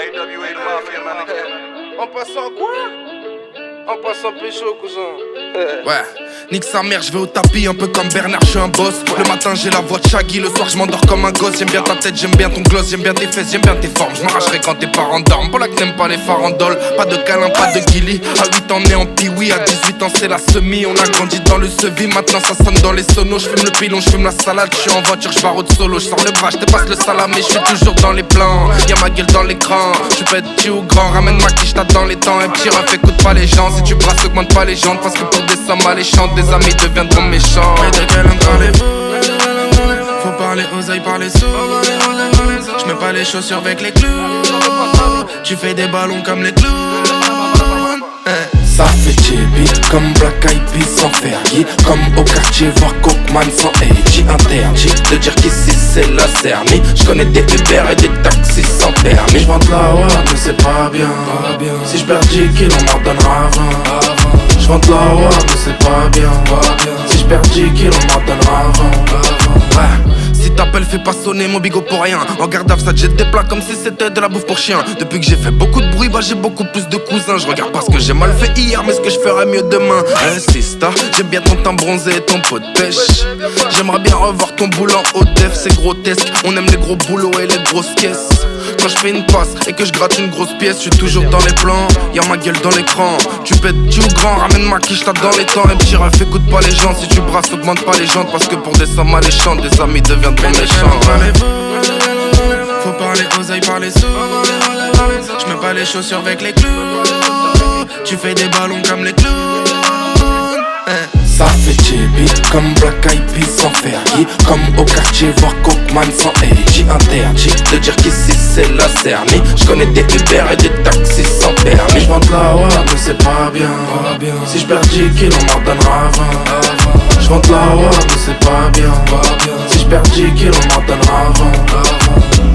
En passant quoi? En passant pécho, cousin. Ouais, nique sa mère, je vais au tapis, un peu comme Bernard, je suis un boss. Le matin j'ai la voix de Shaggy, le soir je m'endors comme un gosse. J'aime bien ta tête, j'aime bien ton gloss, j'aime bien tes fesses, j'aime bien tes formes. Je m'arracherai quand tes parents dorment. Pour là que t'aimes pas les farandoles, pas de câlin, pas de guilly. À 8 ans né en piwi, à 18 ans c'est la semi. On a grandi dans le sevi, maintenant ça sonne dans les sonos. Je fume le pilon, je fume la salade, je suis en voiture, je barre au solo. Je sors le bras, je te passe le salamé, je suis toujours dans les plans. Y'a ma gueule dans l'écran, tu peux être petit ou grand. Ramène ma quiche, t'as dans les temps. Un petit ref, écoute pas les gens. Si tu brasses, augmente pas les jantes. Parce que pour des sommes alléchantes, des amis deviendront méchants. Mais de quel parlez-vous? Faut parler oseille, parler sous. J'mets pas les chaussures avec les clous. Tu fais des ballons comme les clous. Ça fait chibi, comme Black Eyed Peas sans Fergie. Comme au quartier voir Cockman sans AG. Interdit de dire qu'ici c'est la Cerny. J'connais des Uber et des taxis sans permis. J'vends de la wad mais c'est pas bien. Si j'perds 10 kilos on m'en donnera 20. J'vends de la wad mais c'est pas bien. Si j'perds 10 kilos on m'en donnera 20. Ouais. Si t'appelles, fais pas sonner mon bigot pour rien. En garde à ça te jette des plats comme si c'était de la bouffe pour chien. Depuis que j'ai fait beaucoup de bruit, bah j'ai beaucoup plus de cousins. Je regarde pas ce que j'ai mal fait hier, mais ce que je ferai mieux demain. Sista, j'aime bien ton teint bronzé et ton pot de pêche. J'aimerais bien revoir ton boulot en haut def, c'est grotesque. On aime les gros boulots et les grosses caisses. Quand je fais une passe et que je gratte une grosse pièce, je suis toujours dans les plans. Y'a ma gueule dans l'écran. Tu pètes petit ou grand, ramène ma quiche, t'as dans les temps. Et petit ref, écoute pas les gens. Si tu brasses, augmente pas les jantes. Parce que pour des sommes alléchantes, des amis deviendront méchants. Faut parler oseille, parler sous. J'mets pas les chaussures avec les clous. Tu fais des ballons comme les clous. Ça fait chibi, comme Black Eyed Peas sans Fergie. Comme au quartier voir Cockman sans AG. Interdit de dire qu'ici c'est la Cerny. J'connais des Uber et des taxis sans permis. J'vends de la wad mais c'est pas bien. Si j'perds 10 kilos on m'en donnera 20. J'vends de la wad mais c'est pas bien. Si j'perds 10 kilos on m'en donnera 20.